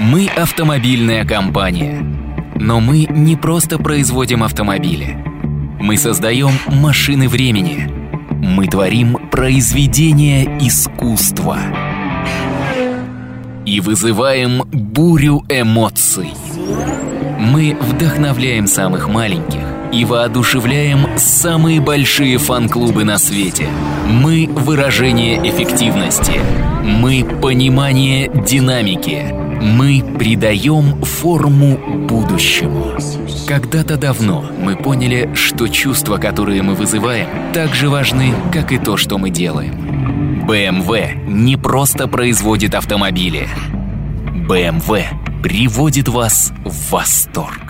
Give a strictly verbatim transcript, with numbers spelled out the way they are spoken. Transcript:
Мы автомобильная компания. Но мы не просто производим автомобили. Мы создаем машины времени. Мы творим произведения искусства. И вызываем бурю эмоций. Мы вдохновляем самых маленьких и воодушевляем самые большие фан-клубы на свете. Мы — выражение эффективности. Мы — понимание динамики. Мы придаем форму будущему. Когда-то давно мы поняли, что чувства, которые мы вызываем, так же важны, как и то, что мы делаем. бэ эм вэ не просто производит автомобили. бэ эм вэ приводит вас в восторг.